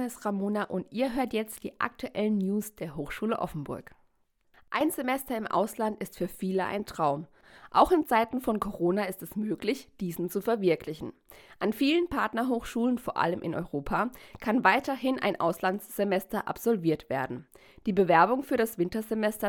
Name ist Ramona und ihr hört jetzt die aktuellen News der Hochschule Offenburg. Ein Semester im Ausland ist für viele ein Traum. Auch in Zeiten von Corona ist es möglich, diesen zu verwirklichen. An vielen Partnerhochschulen, vor allem in Europa, kann weiterhin ein Auslandssemester absolviert werden. Die Bewerbung für das Wintersemester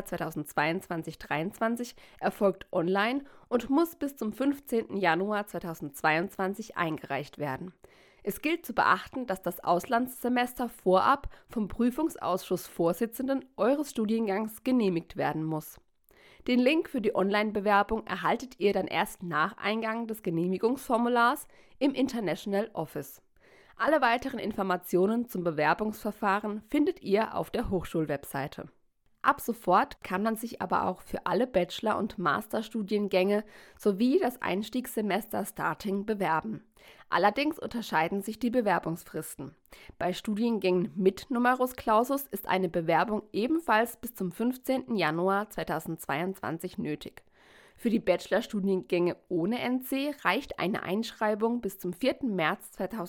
2022/23 erfolgt online und muss bis zum 15. Januar 2022 eingereicht werden. Es gilt zu beachten, dass das Auslandssemester vorab vom Prüfungsausschussvorsitzenden eures Studiengangs genehmigt werden muss. Den Link für die Online-Bewerbung erhaltet ihr dann erst nach Eingang des Genehmigungsformulars im International Office. Alle weiteren Informationen zum Bewerbungsverfahren findet ihr auf der Hochschulwebseite. Ab sofort kann man sich aber auch für alle Bachelor- und Masterstudiengänge sowie das Einstiegssemester Starting bewerben. Allerdings unterscheiden sich die Bewerbungsfristen. Bei Studiengängen mit Numerus Clausus ist eine Bewerbung ebenfalls bis zum 15. Januar 2022 nötig. Für die Bachelorstudiengänge ohne NC reicht eine Einschreibung bis zum 4. März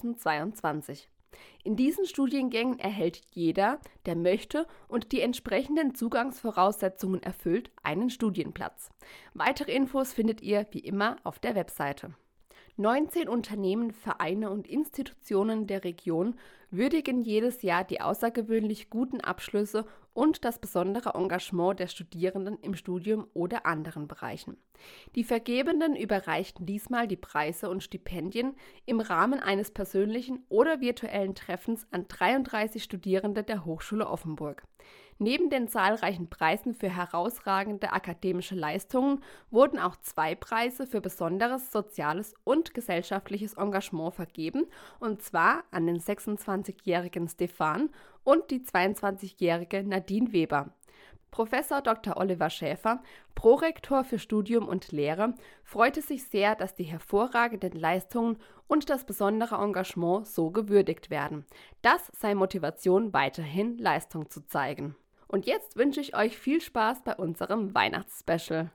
2022. In diesen Studiengängen erhält jeder, der möchte und die entsprechenden Zugangsvoraussetzungen erfüllt, einen Studienplatz. Weitere Infos findet ihr wie immer auf der Webseite. 19 Unternehmen, Vereine und Institutionen der Region würdigen jedes Jahr die außergewöhnlich guten Abschlüsse und das besondere Engagement der Studierenden im Studium oder anderen Bereichen. Die Vergebenden überreichten diesmal die Preise und Stipendien im Rahmen eines persönlichen oder virtuellen Treffens an 33 Studierende der Hochschule Offenburg. Neben den zahlreichen Preisen für herausragende akademische Leistungen wurden auch 2 Preise für besonderes soziales und gesellschaftliches Engagement vergeben, und zwar an den 26-jährigen Stefan und die 22-jährige Nadine Weber. Professor Dr. Oliver Schäfer, Prorektor für Studium und Lehre, freute sich sehr, dass die hervorragenden Leistungen und das besondere Engagement so gewürdigt werden. Das sei Motivation, weiterhin Leistung zu zeigen. Und jetzt wünsche ich euch viel Spaß bei unserem Weihnachtsspecial.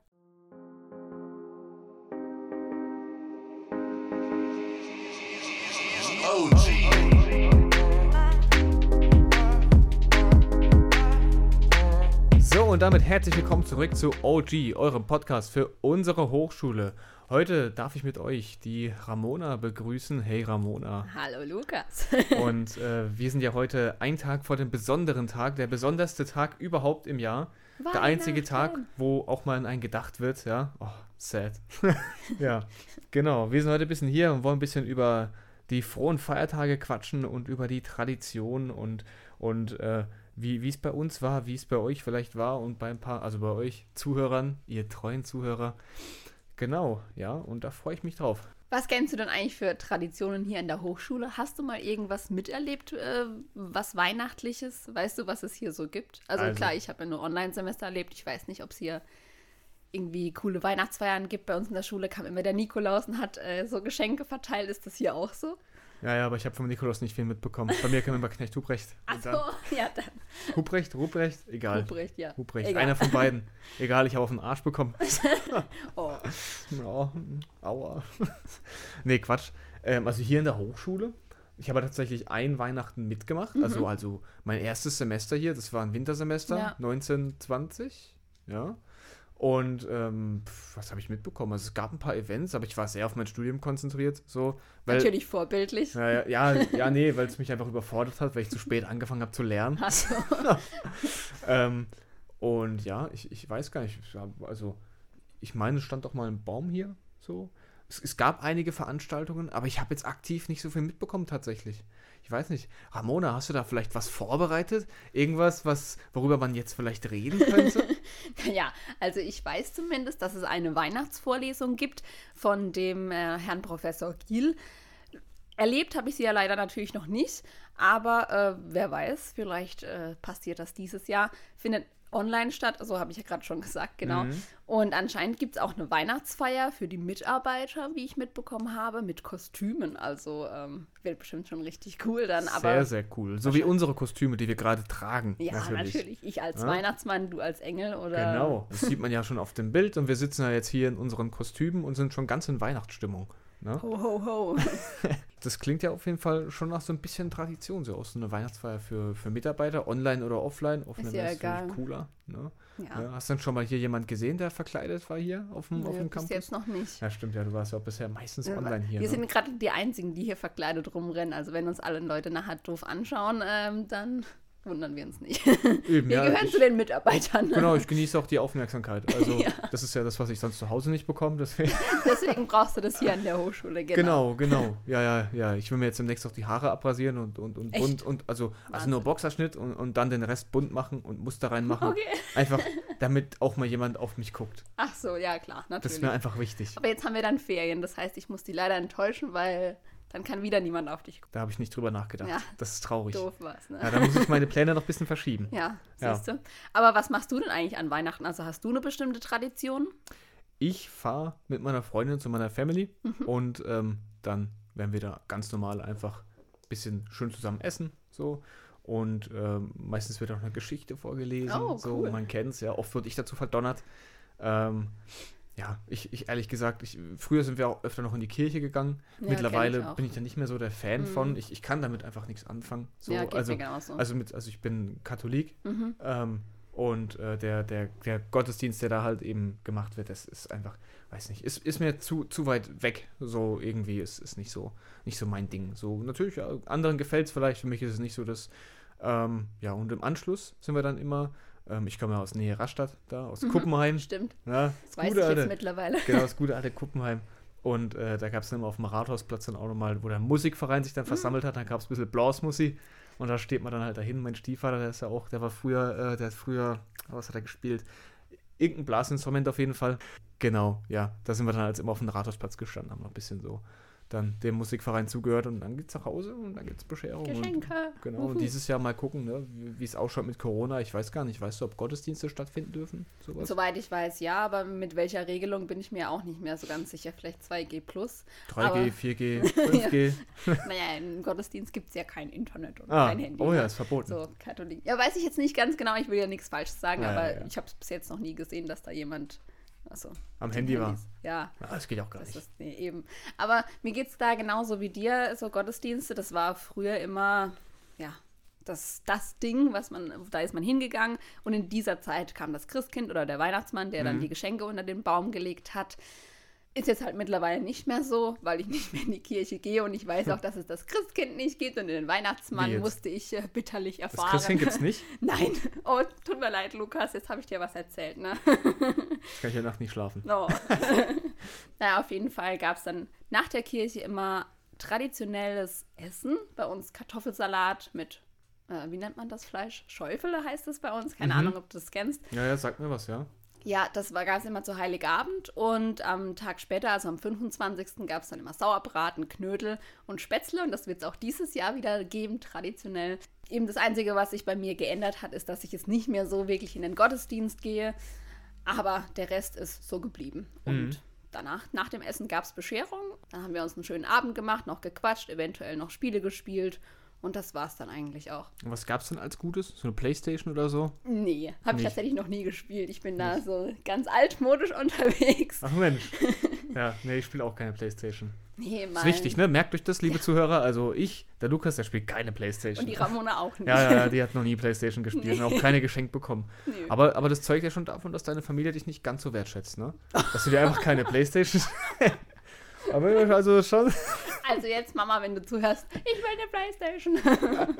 So, und damit herzlich willkommen zurück zu OG, eurem Podcast für unsere Hochschule. Heute darf ich mit euch die Ramona begrüßen. Hey Ramona. Hallo Lukas. Und wir sind ja heute einen Tag vor dem besonderen Tag, der besonderste Tag überhaupt im Jahr. Der einzige Tag, wo auch mal an einen gedacht wird, ja. Oh, sad. Ja, genau. Wir sind heute ein bisschen hier und wollen ein bisschen über die frohen Feiertage quatschen und über die Tradition und wie es bei uns war, wie es bei euch vielleicht war und bei ein paar, also bei euch Zuhörern, ihr treuen Zuhörer. Genau, ja, und da freue ich mich drauf. Was kennst du denn eigentlich für Traditionen hier in der Hochschule? Hast du mal irgendwas miterlebt, was Weihnachtliches? Weißt du, was es hier so gibt? Also klar, ich habe ja nur Online-Semester erlebt. Ich weiß nicht, ob es hier irgendwie coole Weihnachtsfeiern gibt. Bei uns in der Schule kam immer der Nikolaus und hat so Geschenke verteilt. Ist das hier auch so? Ja, aber ich habe vom Nikolaus nicht viel mitbekommen. Bei mir kam immer Knecht Ruprecht. Achso, ja dann. Ruprecht, egal. Ruprecht, ja. Ruprecht, egal. Einer von beiden. Egal, ich habe auf den Arsch bekommen. Oh. Ja, aua. Nee, Quatsch. Also hier in der Hochschule, ich habe tatsächlich ein Weihnachten mitgemacht. Also mein erstes Semester hier, das war ein Wintersemester, ja. 1920, ja. Und was habe ich mitbekommen? Also es gab ein paar Events, aber ich war sehr auf mein Studium konzentriert. So, weil, natürlich vorbildlich. Nee, weil es mich einfach überfordert hat, weil ich zu spät angefangen habe zu lernen. Ach so. Und ja, ich weiß gar nicht. Also ich meine, es stand doch mal ein Baum hier. So. Es gab einige Veranstaltungen, aber ich habe jetzt aktiv nicht so viel mitbekommen tatsächlich. Ich weiß nicht. Ramona, hast du da vielleicht was vorbereitet? Irgendwas, worüber man jetzt vielleicht reden könnte? Ja, also ich weiß zumindest, dass es eine Weihnachtsvorlesung gibt von dem Herrn Professor Giel. Erlebt habe ich sie ja leider natürlich noch nicht, aber wer weiß, vielleicht passiert das dieses Jahr. Findet online statt, so habe ich ja gerade schon gesagt, genau. Und anscheinend gibt es auch eine Weihnachtsfeier für die Mitarbeiter, wie ich mitbekommen habe, mit Kostümen. Also wird bestimmt schon richtig cool dann. Sehr, sehr cool. So wie unsere Kostüme, die wir gerade tragen. Ja, natürlich. Ich als Weihnachtsmann, du als Engel, oder? Genau, das sieht man ja schon auf dem Bild und wir sitzen ja jetzt hier in unseren Kostümen und sind schon ganz in Weihnachtsstimmung. Ne? Ho, ho, ho. das klingt ja auf jeden Fall schon nach so ein bisschen Tradition, so aus so einer Weihnachtsfeier für Mitarbeiter, online oder offline. Offline ja ist egal. Cooler. Ne? Ja. Hast du denn schon mal hier jemand gesehen, der verkleidet war hier auf dem Campus? Bis jetzt noch nicht. Ja, stimmt, ja, du warst ja auch bisher meistens online hier. Wir sind gerade die Einzigen, die hier verkleidet rumrennen. Also wenn uns alle Leute nachher doof anschauen, dann wundern wir uns nicht. Eben, wir gehören zu den Mitarbeitern. Genau, ich genieße auch die Aufmerksamkeit. Also das ist ja das, was ich sonst zu Hause nicht bekomme. Deswegen brauchst du das hier an der Hochschule, genau. Genau. Ja. Ich will mir jetzt demnächst auch die Haare abrasieren und bunt und also nur Boxerschnitt und dann den Rest bunt machen und Muster reinmachen. Okay. Einfach, damit auch mal jemand auf mich guckt. Ach so, ja klar, natürlich. Das ist mir einfach wichtig. Aber jetzt haben wir dann Ferien, das heißt, ich muss die leider enttäuschen, weil dann kann wieder niemand auf dich gucken. Da habe ich nicht drüber nachgedacht. Ja. Das ist traurig. Doof war's, ne? Ja, da muss ich meine Pläne noch ein bisschen verschieben. Ja, siehst du. Aber was machst du denn eigentlich an Weihnachten? Also hast du eine bestimmte Tradition? Ich fahre mit meiner Freundin zu meiner Family und dann werden wir da ganz normal einfach ein bisschen schön zusammen essen. So. Und meistens wird auch eine Geschichte vorgelesen. Oh, cool. So, man kennt es, ja. Oft wurde ich dazu verdonnert. Ja, ich ehrlich gesagt, früher sind wir auch öfter noch in die Kirche gegangen. Ja, Mittlerweile bin ich da nicht mehr so der Fan von. Ich kann damit einfach nichts anfangen. So, ja, geht mir genauso. Also ich bin Katholik und der Gottesdienst, der da halt eben gemacht wird, das ist einfach, weiß nicht, ist mir zu weit weg. So irgendwie ist nicht so mein Ding. So natürlich, ja, anderen gefällt es vielleicht, für mich ist es nicht so das. Ja, und im Anschluss sind wir dann immer. Ich komme ja aus Nähe Rastatt, da aus Kuppenheim. Stimmt. Ja, das weiß ich jetzt mittlerweile. Genau, das gute alte Kuppenheim. Und da gab es dann immer auf dem Rathausplatz dann auch nochmal, wo der Musikverein sich dann versammelt hat, dann gab es ein bisschen Blasmusik und da steht man dann halt dahin. Mein Stiefvater, der hat früher, was hat er gespielt? Irgendein Blasinstrument auf jeden Fall. Genau, ja, da sind wir dann halt immer auf dem Rathausplatz gestanden, haben noch ein bisschen so dann dem Musikverein zugehört und dann geht's nach Hause und dann gibt's Bescherung. Geschenke. Und dieses Jahr mal gucken, ne, wie es ausschaut mit Corona. Ich weiß gar nicht, weißt du, ob Gottesdienste stattfinden dürfen? Sowas? Soweit ich weiß, ja, aber mit welcher Regelung bin ich mir auch nicht mehr so ganz sicher. Vielleicht 2G+. 3G, 4G, 5G. Naja, im Gottesdienst gibt es ja kein Internet und kein Handy. Oh ja, ist verboten. So, Katholik. Ja, weiß ich jetzt nicht ganz genau, ich will ja nichts Falsches sagen, aber ich habe es bis jetzt noch nie gesehen, dass da jemand am Handy war. Ja. Das geht auch gar nicht. Eben. Aber mir geht es da genauso wie dir, so Gottesdienste, das war früher immer, ja, das Ding, da ist man hingegangen und in dieser Zeit kam das Christkind oder der Weihnachtsmann, der dann die Geschenke unter den Baum gelegt hat. Ist jetzt halt mittlerweile nicht mehr so, weil ich nicht mehr in die Kirche gehe und ich weiß auch, dass es das Christkind nicht gibt und den Weihnachtsmann musste ich bitterlich erfahren. Das Christkind gibt's nicht? Nein. Oh, tut mir leid, Lukas, jetzt habe ich dir was erzählt, ne? Jetzt kann ich ja Nacht nicht schlafen. Oh. Naja, auf jeden Fall gab es dann nach der Kirche immer traditionelles Essen. Bei uns Kartoffelsalat mit, wie nennt man das Fleisch? Schäufele heißt es bei uns. Keine Ahnung, ob du das kennst. Ja, sag mir was, ja. Ja, das gab es immer zu Heiligabend und am Tag später, also am 25. gab es dann immer Sauerbraten, Knödel und Spätzle und das wird es auch dieses Jahr wieder geben, traditionell. Eben das Einzige, was sich bei mir geändert hat, ist, dass ich jetzt nicht mehr so wirklich in den Gottesdienst gehe, aber der Rest ist so geblieben. Und danach, nach dem Essen gab es Bescherung, dann haben wir uns einen schönen Abend gemacht, noch gequatscht, eventuell noch Spiele gespielt. Und das war's dann eigentlich auch. Und was gab's denn als Gutes? So eine Playstation oder so? Nee, habe ich tatsächlich noch nie gespielt. Ich bin da so ganz altmodisch unterwegs. Ach Mensch. Ja, nee, ich spiele auch keine Playstation. Nee, Mann. Das ist wichtig, ne? Merkt euch das, liebe Zuhörer. Also der Lukas, der spielt keine Playstation. Und die Ramona auch nicht. Ja, die hat noch nie Playstation gespielt und auch keine geschenkt bekommen. Nee. Aber das zeugt ja schon davon, dass deine Familie dich nicht ganz so wertschätzt, ne? Dass du dir einfach keine Playstation... Aber also schon... Also jetzt, Mama, wenn du zuhörst, ich will eine Playstation.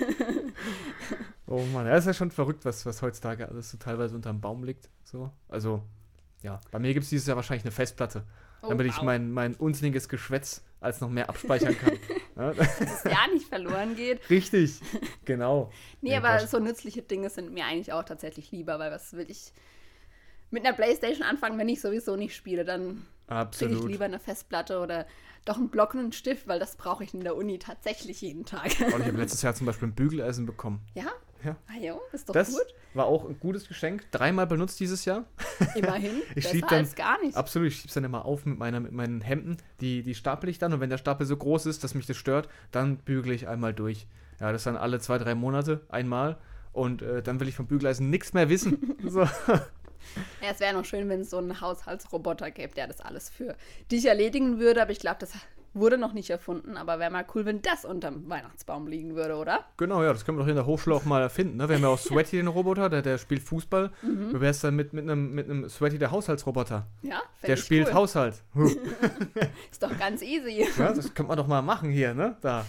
Oh Mann, das ist ja schon verrückt, was heutzutage alles so teilweise unterm Baum liegt. So. Also, ja, bei mir gibt es dieses Jahr wahrscheinlich eine Festplatte, damit ich mein unsinniges Geschwätz als noch mehr abspeichern kann. Ja? Dass es ja nicht verloren geht. Richtig, genau. Nee, aber so nützliche Dinge sind mir eigentlich auch tatsächlich lieber, weil was will ich mit einer Playstation anfangen, wenn ich sowieso nicht spiele, dann kriege ich lieber eine Festplatte oder doch einen Block und einen Stift, weil das brauche ich in der Uni tatsächlich jeden Tag. Und ich habe letztes Jahr zum Beispiel ein Bügeleisen bekommen. Ja? Ja. Ah jo, ist doch das gut. War auch ein gutes Geschenk. 3-mal benutzt dieses Jahr. Immerhin, besser dann, als gar nicht. Absolut, ich schiebe es dann immer auf mit meinen Hemden. Die stapel ich dann und wenn der Stapel so groß ist, dass mich das stört, dann bügele ich einmal durch. Ja, das dann alle 2-3 Monate einmal und dann will ich vom Bügeleisen nichts mehr wissen. So. Ja, es wäre noch schön, wenn es so einen Haushaltsroboter gäbe, der das alles für dich erledigen würde, aber ich glaube, das wurde noch nicht erfunden, aber wäre mal cool, wenn das unterm Weihnachtsbaum liegen würde, oder? Genau, ja, das können wir doch in der Hochschule auch mal erfinden. Ne? Wir haben ja auch Sweaty, den Roboter, der spielt Fußball. Wie wäre es dann mit einem Sweaty, der Haushaltsroboter? Ja, der spielt cool. Haushalt. Ist doch ganz easy. Ja, das könnte man doch mal machen hier, ne? Da.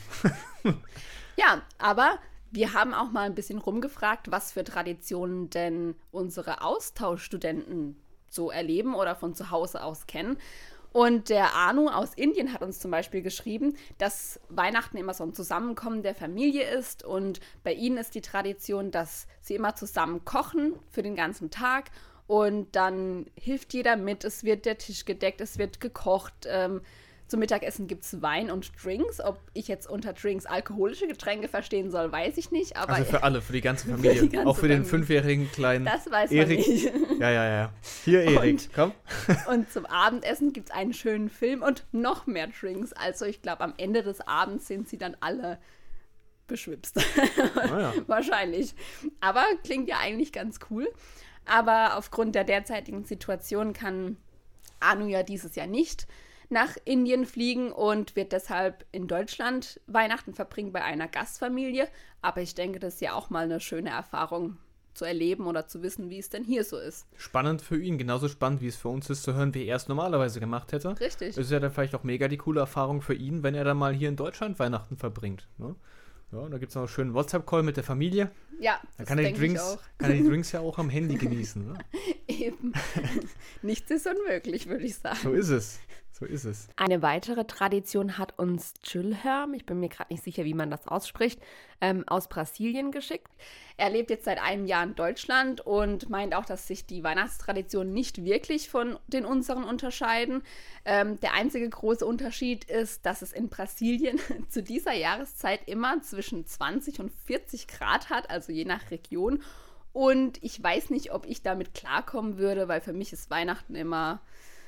Ja, aber wir haben auch mal ein bisschen rumgefragt, was für Traditionen denn unsere Austauschstudenten so erleben oder von zu Hause aus kennen. Und der Anu aus Indien hat uns zum Beispiel geschrieben, dass Weihnachten immer so ein Zusammenkommen der Familie ist. Und bei ihnen ist die Tradition, dass sie immer zusammen kochen für den ganzen Tag. Und dann hilft jeder mit. Es wird der Tisch gedeckt, es wird gekocht. Zum Mittagessen gibt es Wein und Drinks. Ob ich jetzt unter Drinks alkoholische Getränke verstehen soll, weiß ich nicht. Aber also für alle, für die ganze Familie. Die ganze auch für den 5-jährigen kleinen das weiß Erik. Man nicht. Ja. Hier, Erik, komm. Und zum Abendessen gibt es einen schönen Film und noch mehr Drinks. Also ich glaube, am Ende des Abends sind sie dann alle beschwipst. Ja. Wahrscheinlich. Aber klingt ja eigentlich ganz cool. Aber aufgrund der derzeitigen Situation kann Anu ja dieses Jahr nicht nach Indien fliegen und wird deshalb in Deutschland Weihnachten verbringen bei einer Gastfamilie. Aber ich denke, das ist ja auch mal eine schöne Erfahrung zu erleben oder zu wissen, wie es denn hier so ist. Spannend für ihn, genauso spannend, wie es für uns ist, zu hören, wie er es normalerweise gemacht hätte. Richtig. Es ist ja dann vielleicht auch mega die coole Erfahrung für ihn, wenn er dann mal hier in Deutschland Weihnachten verbringt. Ne? Ja, da gibt es noch einen schönen WhatsApp-Call mit der Familie. Ja, dann kann er die Drinks ja auch am Handy genießen. Ne? Eben. Nichts ist unmöglich, würde ich sagen. So ist es. So ist es. Eine weitere Tradition hat uns Chilherm, ich bin mir gerade nicht sicher, wie man das ausspricht, aus Brasilien geschickt. Er lebt jetzt seit einem Jahr in Deutschland und meint auch, dass sich die Weihnachtstraditionen nicht wirklich von den unseren unterscheiden. Der einzige große Unterschied ist, dass es in Brasilien zu dieser Jahreszeit immer zwischen 20 und 40 Grad hat, also je nach Region. Und ich weiß nicht, ob ich damit klarkommen würde, weil für mich ist Weihnachten immer,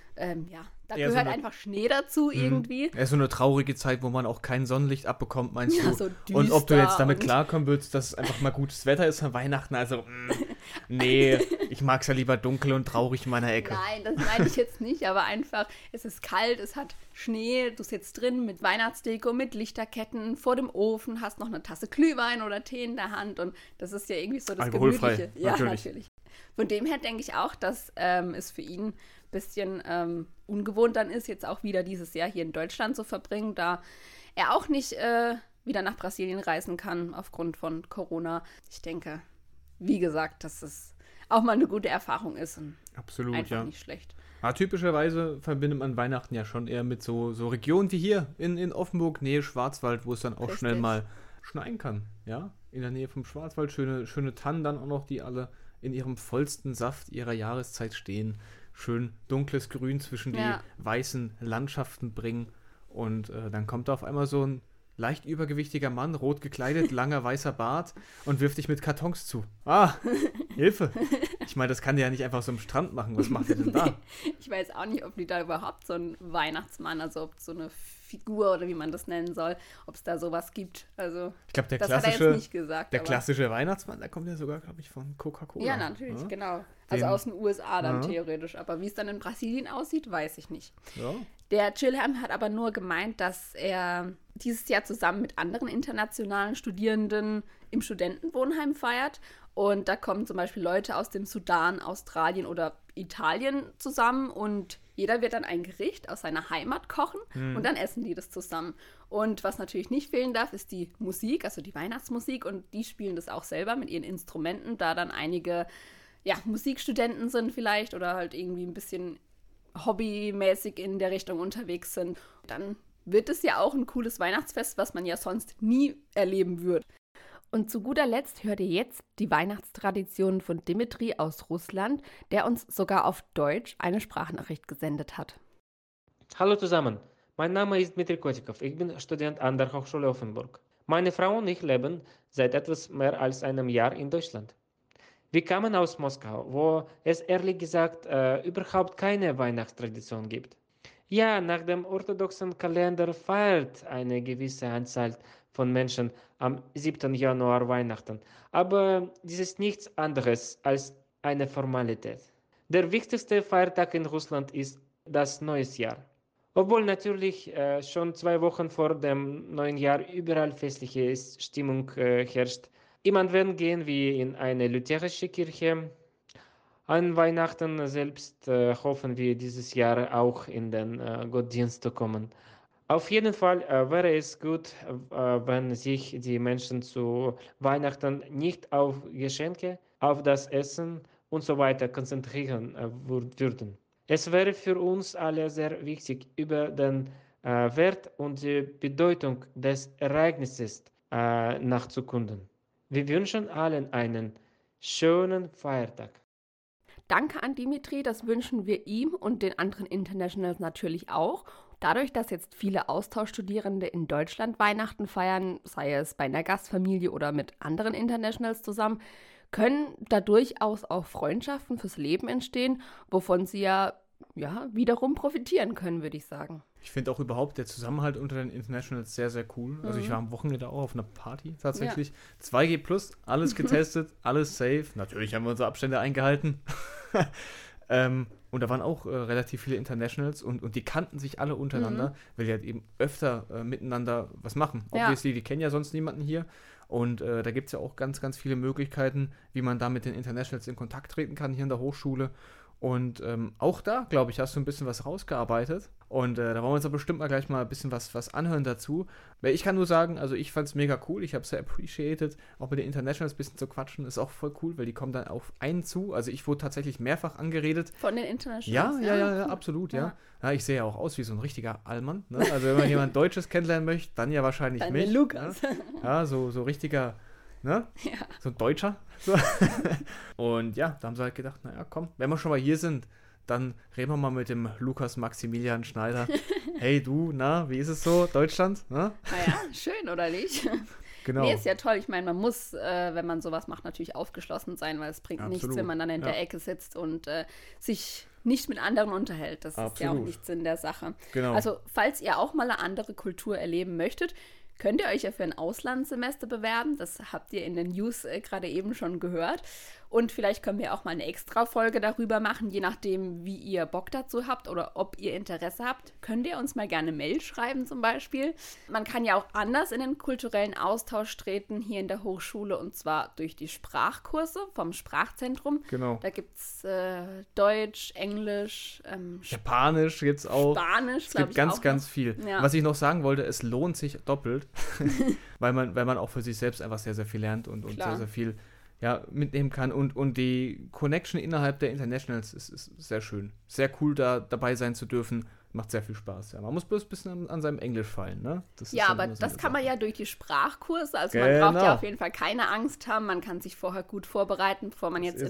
da eher gehört so einfach Schnee dazu irgendwie. Ja, so eine traurige Zeit, wo man auch kein Sonnenlicht abbekommt, meinst du? So und ob du jetzt damit klarkommen würdest, dass es einfach mal gutes Wetter ist an Weihnachten, also nee, ich mag es ja lieber dunkel und traurig in meiner Ecke. Nein, das meine ich jetzt nicht, aber einfach, es ist kalt, es hat Schnee, du sitzt drin mit Weihnachtsdeko, mit Lichterketten vor dem Ofen, hast noch eine Tasse Glühwein oder Tee in der Hand und das ist ja irgendwie so das alkoholfrei, Gemütliche. Ja, natürlich. Von dem her denke ich auch, dass es für ihn ein bisschen ungewohnt dann ist, jetzt auch wieder dieses Jahr hier in Deutschland zu verbringen, da er auch nicht wieder nach Brasilien reisen kann aufgrund von Corona. Ich denke, wie gesagt, dass es auch mal eine gute Erfahrung ist und absolut, einfach nicht schlecht. Ja, typischerweise verbindet man Weihnachten ja schon eher mit so Regionen wie hier in Offenburg, Nähe Schwarzwald, wo es dann auch Richtig. schnell mal schneien kann. Ja, in der Nähe vom Schwarzwald, schöne Tannen dann auch noch, die alle in ihrem vollsten Saft ihrer Jahreszeit stehen. Schön dunkles Grün zwischen die weißen Landschaften bringen. Und dann kommt da auf einmal so ein leicht übergewichtiger Mann, rot gekleidet, langer weißer Bart und wirft dich mit Kartons zu. Ah, Hilfe! Ich meine, das kann der ja nicht einfach so am Strand machen. Was macht der denn da? Ich weiß auch nicht, ob die da überhaupt so einen Weihnachtsmann, also ob so eine Figur oder wie man das nennen soll, ob es da sowas gibt. Also, ich glaube, das hat er jetzt nicht gesagt. Der klassische Weihnachtsmann, der kommt ja sogar, glaube ich, von Coca-Cola. Ja, natürlich, genau. Also aus den USA dann theoretisch. Aber wie es dann in Brasilien aussieht, weiß ich nicht. Ja. Der Chilherm hat aber nur gemeint, dass er dieses Jahr zusammen mit anderen internationalen Studierenden im Studentenwohnheim feiert. Und da kommen zum Beispiel Leute aus dem Sudan, Australien oder Italien zusammen und jeder wird dann ein Gericht aus seiner Heimat kochen und dann essen die das zusammen. Und was natürlich nicht fehlen darf, ist die Musik, also die Weihnachtsmusik und die spielen das auch selber mit ihren Instrumenten, da dann einige Musikstudenten sind vielleicht oder halt irgendwie ein bisschen hobbymäßig in der Richtung unterwegs sind. Dann wird es ja auch ein cooles Weihnachtsfest, was man ja sonst nie erleben würde. Und zu guter Letzt hört ihr jetzt die Weihnachtstradition von Dimitri aus Russland, der uns sogar auf Deutsch eine Sprachnachricht gesendet hat. Hallo zusammen, mein Name ist Dmitri Kotikov, ich bin Student an der Hochschule Offenburg. Meine Frau und ich leben seit etwas mehr als einem Jahr in Deutschland. Wir kamen aus Moskau, wo es ehrlich gesagt überhaupt keine Weihnachtstradition gibt. Ja, nach dem orthodoxen Kalender feiert eine gewisse Anzahl von Menschen am 7. Januar Weihnachten. Aber dies ist nichts anderes als eine Formalität. Der wichtigste Feiertag in Russland ist das Neues Jahr. Obwohl natürlich schon 2 Wochen vor dem neuen Jahr überall festliche Stimmung herrscht. Jemand werden gehen wie in eine lutherische Kirche. An Weihnachten selbst hoffen wir dieses Jahr auch in den Gottesdienst zu kommen. Auf jeden Fall wäre es gut, wenn sich die Menschen zu Weihnachten nicht auf Geschenke, auf das Essen und so weiter konzentrieren würden. Es wäre für uns alle sehr wichtig, über den Wert und die Bedeutung des Ereignisses nachzukunden. Wir wünschen allen einen schönen Feiertag. Danke an Dimitri, das wünschen wir ihm und den anderen Internationals natürlich auch. Dadurch, dass jetzt viele Austauschstudierende in Deutschland Weihnachten feiern, sei es bei einer Gastfamilie oder mit anderen Internationals zusammen, können da durchaus auch Freundschaften fürs Leben entstehen, wovon sie ja wiederum profitieren können, würde ich sagen. Ich finde auch überhaupt der Zusammenhalt unter den Internationals sehr, sehr cool. Also ich war am Wochenende auch auf einer Party tatsächlich. Ja. 2G+, alles getestet, alles safe. Natürlich haben wir unsere Abstände eingehalten. Und da waren auch relativ viele Internationals und die kannten sich alle untereinander, weil die halt eben öfter miteinander was machen. Obviously, die kennen ja sonst niemanden hier. Und da gibt es ja auch ganz, ganz viele Möglichkeiten, wie man da mit den Internationals in Kontakt treten kann hier in der Hochschule. Und auch da, glaube ich, hast du ein bisschen was rausgearbeitet. Und da wollen wir uns aber bestimmt mal gleich mal ein bisschen was anhören dazu. Weil ich kann nur sagen, also ich fand es mega cool. Ich habe es sehr appreciated, auch mit den Internationals ein bisschen zu quatschen. Ist auch voll cool, weil die kommen dann auf einen zu. Also ich wurde tatsächlich mehrfach angeredet. Von den Internationals? Ja, absolut, ja. Ich sehe ja auch aus wie so ein richtiger Allmann. Ne? Also wenn man jemand Deutsches kennenlernen möchte, dann ja wahrscheinlich dann mich. Den Lukas. Ne? Ja, so richtiger... Ne? Ja. So ein Deutscher. So. Und ja, da haben sie halt gedacht, naja, komm, wenn wir schon mal hier sind, dann reden wir mal mit dem Lukas Maximilian Schneider. Hey du, na, wie ist es so, Deutschland? Ne? Naja, schön, oder nicht? Genau. Nee, ist ja toll. Ich meine, man muss, wenn man sowas macht, natürlich aufgeschlossen sein, weil es bringt nichts, wenn man dann in der Ecke sitzt und sich nicht mit anderen unterhält. Das ist ja auch nichts in der Sache. Genau. Also, falls ihr auch mal eine andere Kultur erleben möchtet, könnt ihr euch ja für ein Auslandssemester bewerben. Das habt ihr in den News gerade eben schon gehört. Und vielleicht können wir auch mal eine Extra-Folge darüber machen, je nachdem, wie ihr Bock dazu habt oder ob ihr Interesse habt. Könnt ihr uns mal gerne Mail schreiben zum Beispiel. Man kann ja auch anders in den kulturellen Austausch treten hier in der Hochschule, und zwar durch die Sprachkurse vom Sprachzentrum. Genau. Da gibt es Deutsch, Englisch, Japanisch jetzt auch. Spanisch, es gibt ganz, ganz viel. Ja. Was ich noch sagen wollte, es lohnt sich doppelt, weil man auch für sich selbst einfach sehr, sehr viel lernt und sehr, sehr viel mitnehmen kann. Und die Connection innerhalb der Internationals ist sehr schön. Sehr cool, da dabei sein zu dürfen. Macht sehr viel Spaß. Ja. Man muss bloß ein bisschen an seinem Englisch fallen. Ne? Ja, aber das kann man ja durch die Sprachkurse. Also man braucht ja auf jeden Fall keine Angst haben. Man kann sich vorher gut vorbereiten, bevor man jetzt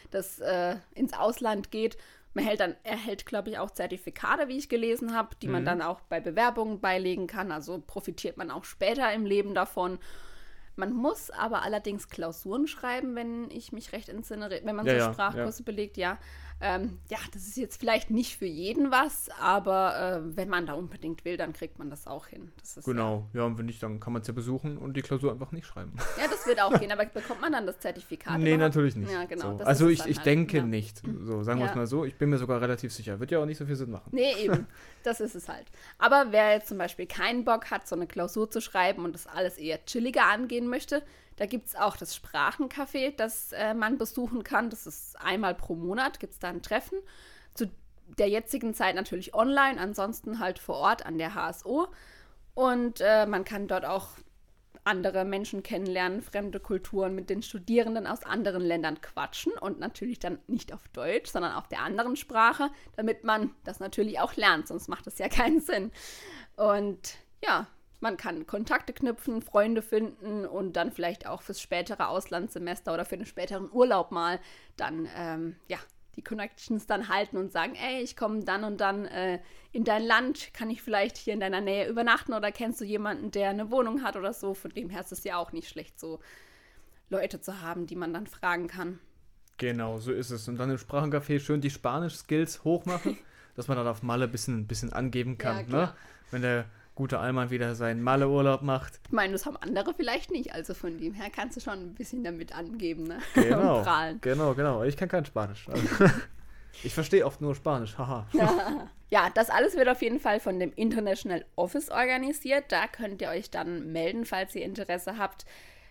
ins Ausland geht. Man erhält, glaube ich, auch Zertifikate, wie ich gelesen habe, die man dann auch bei Bewerbungen beilegen kann. Also profitiert man auch später im Leben davon. Man muss aber allerdings Klausuren schreiben, wenn ich mich recht entsinne, wenn man so Sprachkurse belegt, das ist jetzt vielleicht nicht für jeden was, aber wenn man da unbedingt will, dann kriegt man das auch hin. Das ist, genau, und wenn nicht, dann kann man es ja besuchen und die Klausur einfach nicht schreiben. Ja, das wird auch gehen, aber bekommt man dann das Zertifikat? Nee, überhaupt? Natürlich nicht. Ja, genau. So. Also ich denke nicht, so sagen wir es mal so. Ich bin mir sogar relativ sicher. Wird ja auch nicht so viel Sinn machen. Nee, eben. Das ist es halt. Aber wer jetzt zum Beispiel keinen Bock hat, so eine Klausur zu schreiben und das alles eher chilliger angehen möchte, da gibt es auch das Sprachencafé, das man besuchen kann. Das ist einmal pro Monat, gibt es da ein Treffen. Zu der jetzigen Zeit natürlich online, ansonsten halt vor Ort an der HSO. Und man kann dort auch andere Menschen kennenlernen, fremde Kulturen, mit den Studierenden aus anderen Ländern quatschen und natürlich dann nicht auf Deutsch, sondern auf der anderen Sprache, damit man das natürlich auch lernt, sonst macht das ja keinen Sinn. Und ja, man kann Kontakte knüpfen, Freunde finden und dann vielleicht auch fürs spätere Auslandssemester oder für den späteren Urlaub mal dann, die Connections dann halten und sagen, ey, ich komme dann und dann in dein Land, kann ich vielleicht hier in deiner Nähe übernachten oder kennst du jemanden, der eine Wohnung hat oder so? Von dem her ist es ja auch nicht schlecht, so Leute zu haben, die man dann fragen kann. Genau, so ist es. Und dann im Sprachencafé schön die Spanisch-Skills hochmachen, dass man dann auf Malle ein bisschen angeben kann, ne? Wenn der gute Allmann wieder seinen Malle-Urlaub macht. Ich meine, das haben andere vielleicht nicht, also von dem her kannst du schon ein bisschen damit angeben, ne? Genau, und prahlen. Genau. Ich kann kein Spanisch. Also. Ich verstehe oft nur Spanisch, haha. Ja, das alles wird auf jeden Fall von dem International Office organisiert. Da könnt ihr euch dann melden, falls ihr Interesse habt.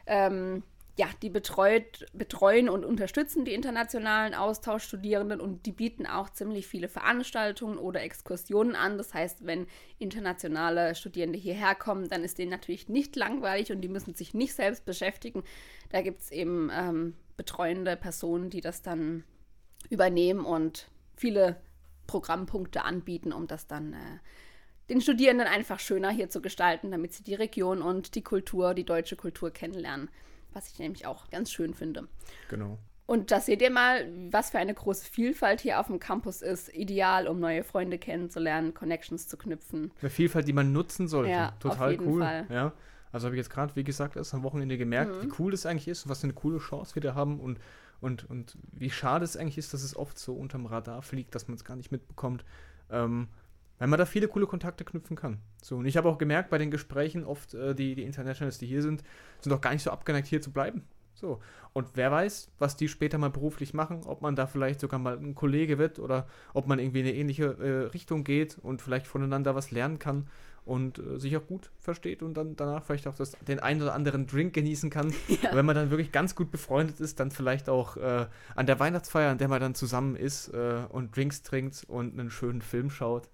Die betreuen und unterstützen die internationalen Austauschstudierenden und die bieten auch ziemlich viele Veranstaltungen oder Exkursionen an. Das heißt, wenn internationale Studierende hierher kommen, dann ist denen natürlich nicht langweilig und die müssen sich nicht selbst beschäftigen. Da gibt es eben betreuende Personen, die das dann übernehmen und viele Programmpunkte anbieten, um das dann den Studierenden einfach schöner hier zu gestalten, damit sie die Region und die Kultur, die deutsche Kultur kennenlernen. Was ich nämlich auch ganz schön finde. Genau. Und da seht ihr mal, was für eine große Vielfalt hier auf dem Campus ist. Ideal, um neue Freunde kennenzulernen, Connections zu knüpfen. Eine Vielfalt, die man nutzen sollte. Ja, total auf jeden cool. Fall. Ja. Also habe ich jetzt gerade, wie gesagt, erst am Wochenende gemerkt, wie cool das eigentlich ist, was für eine coole Chance wir da haben und wie schade es eigentlich ist, dass es oft so unterm Radar fliegt, dass man es gar nicht mitbekommt. Weil man da viele coole Kontakte knüpfen kann. So, und ich habe auch gemerkt bei den Gesprächen oft, die Internationals, die hier sind auch gar nicht so abgeneigt, hier zu bleiben. So. Und wer weiß, was die später mal beruflich machen, ob man da vielleicht sogar mal ein Kollege wird oder ob man irgendwie in eine ähnliche Richtung geht und vielleicht voneinander was lernen kann und sich auch gut versteht und dann danach vielleicht auch den einen oder anderen Drink genießen kann. Ja. Und wenn man dann wirklich ganz gut befreundet ist, dann vielleicht auch an der Weihnachtsfeier, an der man dann zusammen ist und Drinks trinkt und einen schönen Film schaut.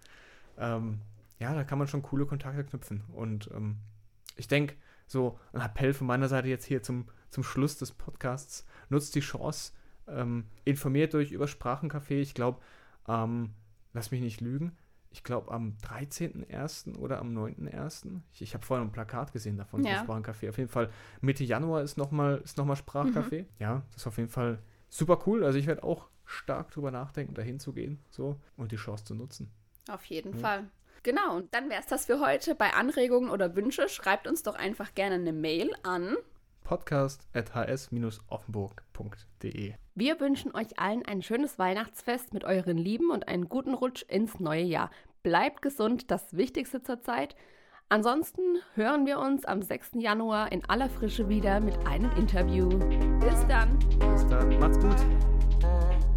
Da kann man schon coole Kontakte knüpfen. Und ich denke, so ein Appell von meiner Seite jetzt hier zum Schluss des Podcasts, nutzt die Chance, informiert euch über Sprachencafé. Ich glaube, lass mich nicht lügen, ich glaube am 13.01. oder am 9.01. Ich habe vorhin ein Plakat gesehen davon, ja. Sprachencafé. Auf jeden Fall Mitte Januar ist nochmal Sprachcafé. Ja, das ist auf jeden Fall super cool. Also ich werde auch stark drüber nachdenken, dahin zu gehen so, und die Chance zu nutzen. Auf jeden Fall. Genau, und dann wäre es das für heute. Bei Anregungen oder Wünsche schreibt uns doch einfach gerne eine Mail an podcast@hs-offenburg.de. Wir wünschen euch allen ein schönes Weihnachtsfest mit euren Lieben und einen guten Rutsch ins neue Jahr. Bleibt gesund, das Wichtigste zur Zeit. Ansonsten hören wir uns am 6. Januar in aller Frische wieder mit einem Interview. Bis dann. Bis dann. Macht's gut.